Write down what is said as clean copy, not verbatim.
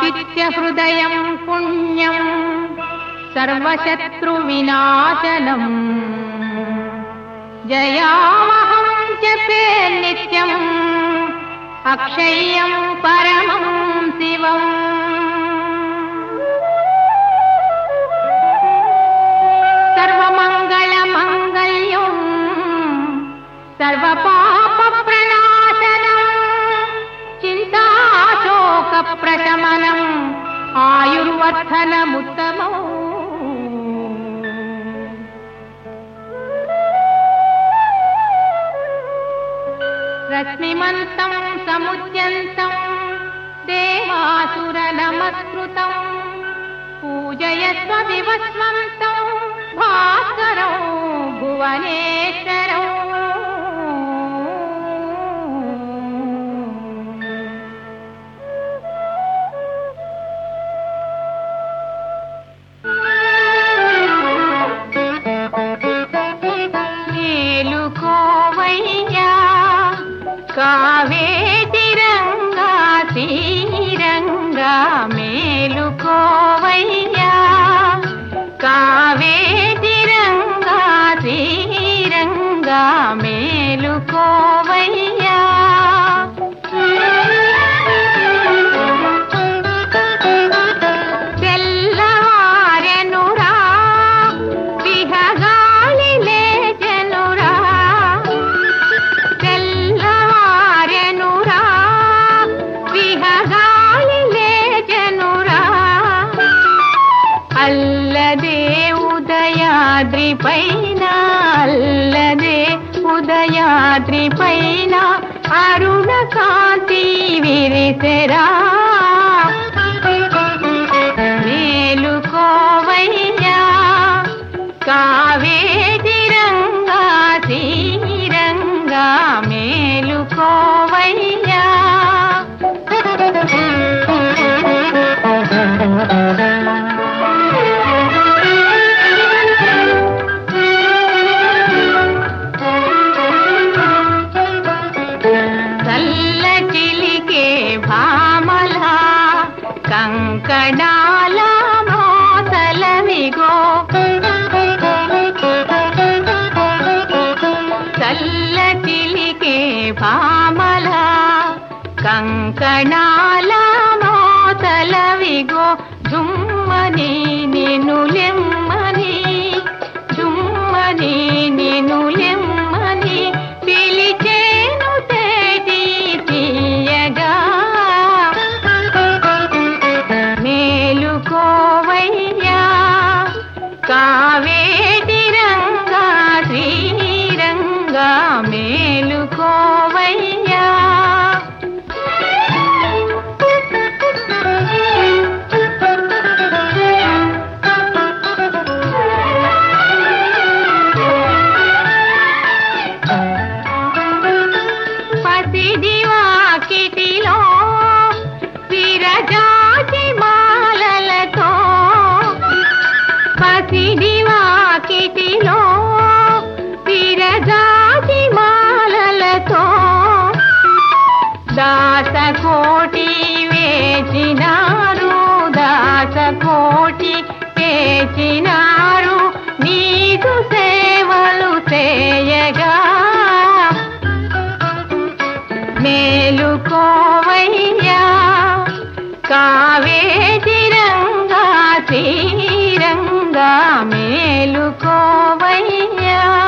ఆదిత్య హృదయం పుణ్యం సర్వశత్రు వినాశనం జయామహం జపే నిత్యం అక్షయం పరమం శివం సర్వమంగళ మంగళ్యం సర్వపాప ప్రణాశనం చింతాశోక ప్రశమనం ఆయుర్వర్ధనముత్తమం రశ్మిమంతం సముద్యంతం దేవాసుర నమస్కృతం పూజయస్వ వివస్వంతం భాస్కరం భువనేశ్వరం మేలుకోవయ్యా కావేటి రంగా శ్రీరంగా మేలుకోవయ్యా కావేటి రంగా శ్రీరంగా మేలుకోవయ్యా తెల్లవారెనురా విహగాలి లేచెనురా తెల్లవారెనురా విహగాలి లేచెనురా అల్లదే ఉదయాద్రి పైన అల్లదే ఉదయాద్రి పైన అరుణ కాంతి విరిసెరా మేలుకోవయ్యా కావేటి రంగా శ్రీరంగా మేలుకోవయ్యా చల్లచిలికే భామలా కంకణాల మోతలవిగో చల్లచిలికే భామలా కంకణాల మోతలవిగో జుమ్మని నిన్ను లెమ్మని జుమ్మని నిన్ను లెమ్మని పిలిచేను తేటి తీయగా మేలుకోవయ్యా కావేటి రంగా శ్రీరంగా మేలుకోవయ్యా పసిదివాకిటిలో విరజాజి మాలలతో పసిదివాకిటిలో విరజాజి మాలలతో దాసకోటి వేచినారు దాసకోటి వేచినారు నీకు సేవలు చేయగా మేలుకోవయ్యా కావేటి రంగా శ్రీరంగా మేలుకోవయ్యా